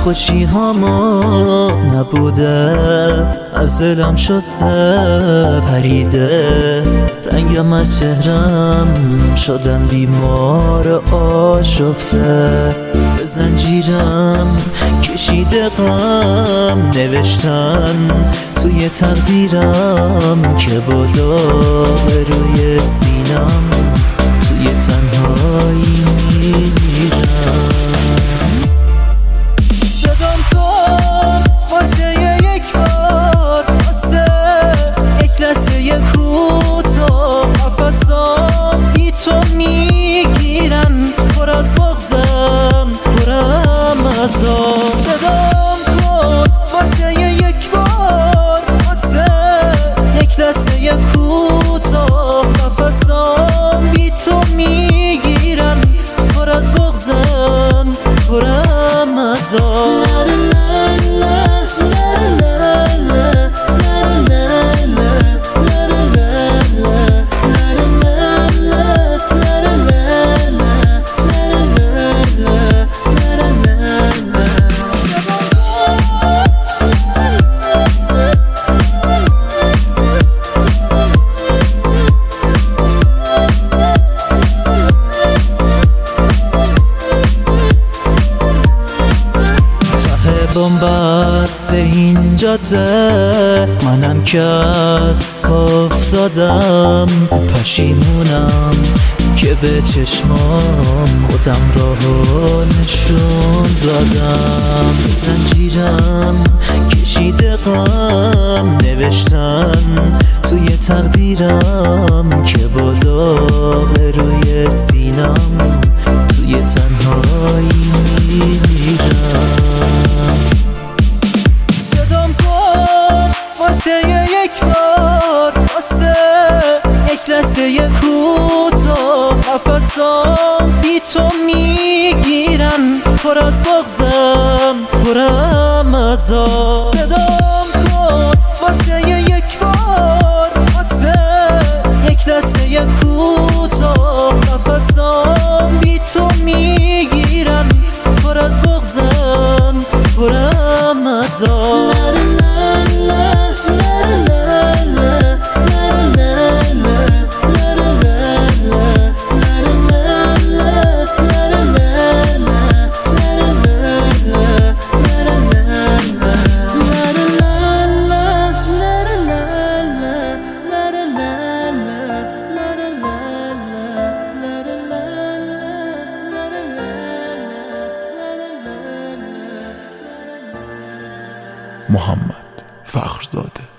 خوشی هامو نبودت از دلم شسته پریده، رنگم از چهرم شدم بیمار آشفته، به زنجیرم کشیده غم نوشتن توی تقدیرم که با داغ روی سینم توی تنهایی میمیرم. صدام کن واسه یک بار، واسه یک لحظه کوتاه، نفسام بی تو میگیرن، پر از بغضم پرم از آب. صدام کن واسه یک بار، واسه یک لحظه کوتاه، نفسام بی تو میگیرن، پر از بغضم پرم از آب. بنبست این جاده منم که از پا افتادم، پشیمونم که به چشمام خودم راهو نشون دادم. زنجیرم کشیده غم نوشتن توی تقدیرم که با داغ روی سینم توی تنهایی میمیرم. صدام کن واسه یک بار، واسه یک لحظه کوتاه، نفسام بی تو میگیرن، پر از بغضم پرم از آب. صدام کن واسه یک بار، واسه یک لحظه کوتاه، نفسام بی تو میگیرن، پر از بغضم پرم از آب. محمد فخرزاده.